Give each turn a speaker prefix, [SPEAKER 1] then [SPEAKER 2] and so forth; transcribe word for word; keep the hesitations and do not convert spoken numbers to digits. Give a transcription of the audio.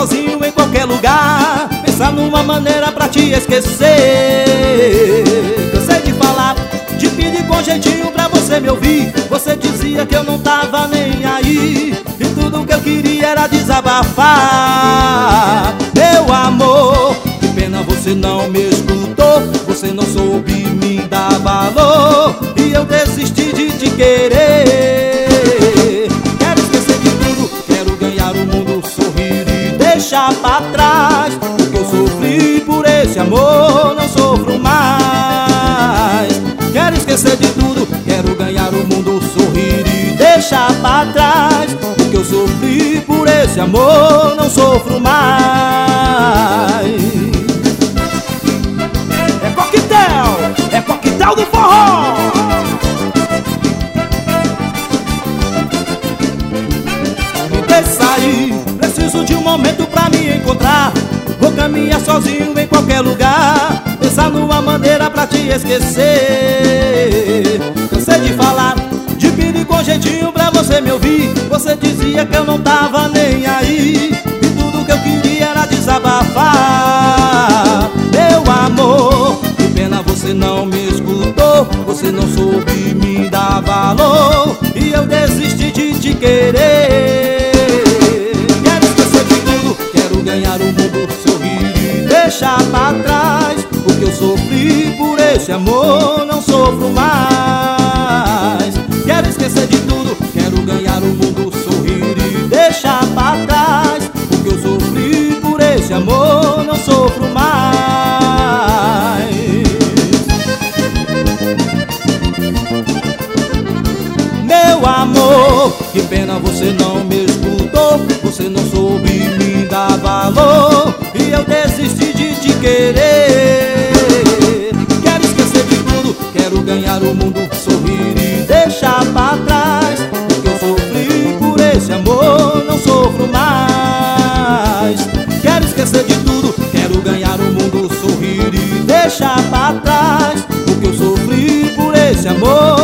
[SPEAKER 1] sozinho em qualquer lugar, pensar numa maneira pra te esquecer. Cansei de falar, de pedir com jeitinho pra você me ouvir. Você dizia que eu não tava nem aí, e tudo que eu queria era desabafar. Meu amor, que pena você não me escutou, você não soube me dar valor, e eu desisti de te querer. Quero esquecer de tudo, quero ganhar o mundo, sorrir e deixar pra trás o que eu sofri por esse amor, não sofro mais. Quero esquecer de tudo, quero ganhar o mundo, sorrir e deixar pra trás o que eu sofri por esse amor, não sofro mais. É coquetel, é coquetel do forró. Me deixe sair, preciso de um momento pra me encontrar. Vou caminhar sozinho em qualquer lugar, pensar numa maneira pra te esquecer. Cansei de falar, de pedir com jeitinho pra você me ouvir. Você dizia que eu não tava nem aí, e tudo que eu queria era desabafar. Meu amor, que pena você não me escutou, você não soube me dar valor, e eu desisti de te querer. Quero esquecer de tudo, quero ganhar o mundo, sorrir e deixar pra trás o que eu sofri por esse amor, não sofro mais. Quero esquecer de tudo, quero ganhar o mundo, sorrir e deixar pra trás o que eu sofri por esse amor, não sofro mais. Meu amor, que pena você não me escutou, você não soube me dar valor, e eu desisti de te querer. Quero esquecer de tudo, quero ganhar o mundo, sorrir e deixar pra trás o que eu sofri por esse amor, não sofro mais. Quero esquecer de tudo, quero ganhar o mundo, sorrir e deixar pra trás o que eu sofri por esse amor,